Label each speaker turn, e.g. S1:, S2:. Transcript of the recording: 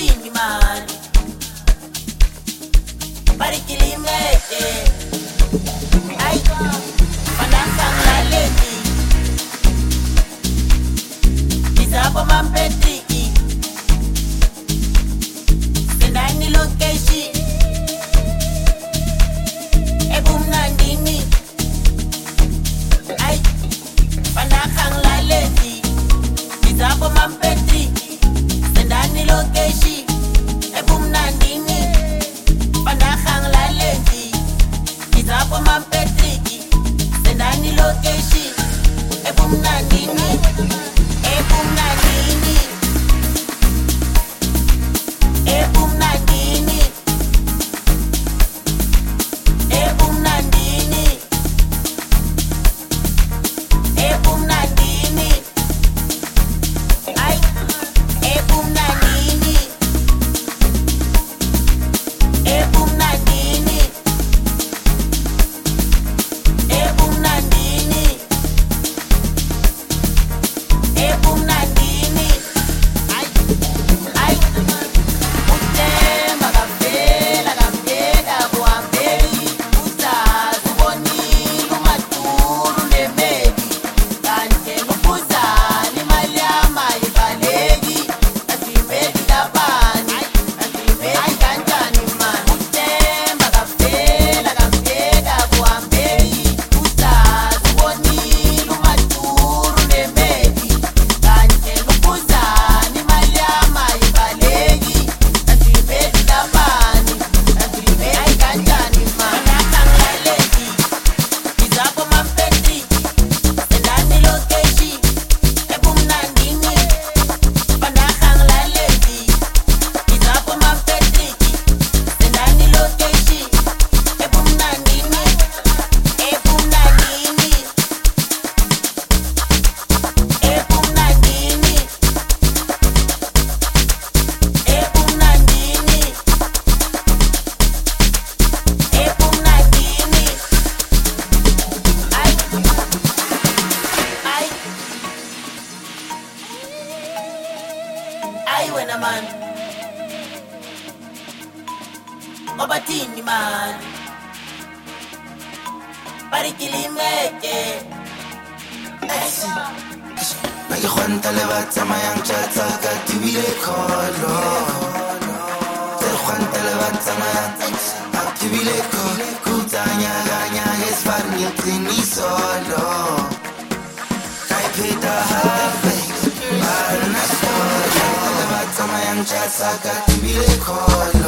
S1: obathini mani barikilimeke ay manasanglaleni izabo mampetiki sendani location ebumnandini ay manasanglaleni izabo mampetiki sendani location ebumnandini manasanglaleni izabo mampetiki sendani location ebumnandini ebumnandini ebumnandini ebumnandini ebumnandini ay ebumnandini ebumnandini ebumnandini ebumnandini ay ay uthemba kampela kampela kuhambeli uzazi ubonile umaduru nemeli kanti ngubuzali imali yami ayibaleki asimeli labani asimeli kanjani mani uthemba kampela kampela kuhambeli uzazi ubonile umaduru nemeli kanti ngubuzali imali yami ayibaleki asimeli labani asimeli kanjani mani manakanglaleki izabo mampetiki sendani location ebumnandini manakanglaleki izabo mampetiki sendani location ebumnandini ebumnandini ebumnandini ebumnandini ebumnandini ay ay ay wena man obathini mani barikilimeke
S2: Make you want to live at my young chat, I got to be the call. Tell Juan to live at my young to be the call. Kutanya, Ganya, his family, Tini solo. I paid the halfway. I'm not sure. Live at my young chat, I got to be the call.